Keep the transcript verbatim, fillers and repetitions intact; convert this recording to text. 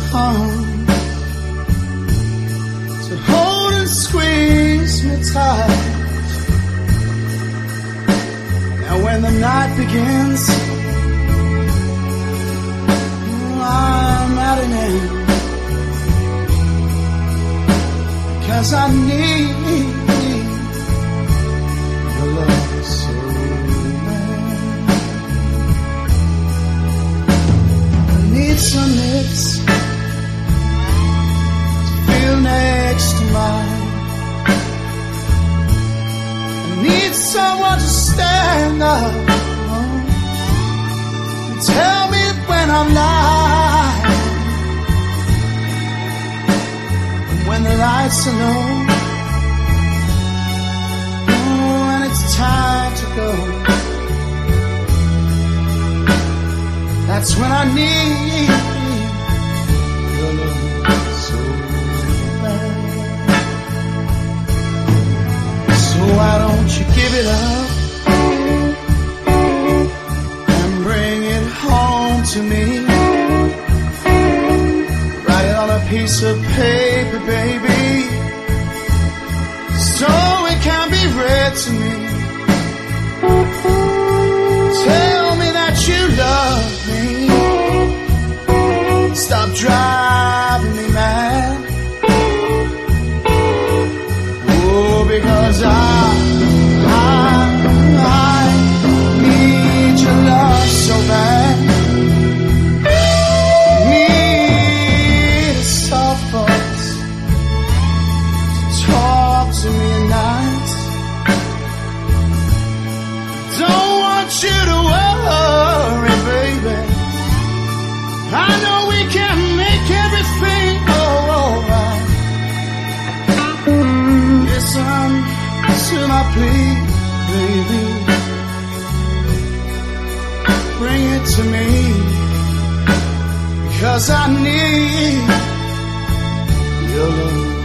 come to hold and squeeze me tight. Now when the night begins, I'm at an end, 'cause I need your love so bad. I need some lips to feel next to mine. I need someone to stand up and tell me when I'm lying. When the lights are low, oh, and it's time to go, that's when I need your love so bad. So why don't you give it up and bring it home to me? Write it on a piece of paper, baby, so it can be read to me. Tell me that you love me. Stop driving me mad. Oh, because I, I, I need your love so bad. To me at night, don't want you to worry, baby. I know we can make everything alright. Listen to my plea, baby. Bring it to me, because I need your love.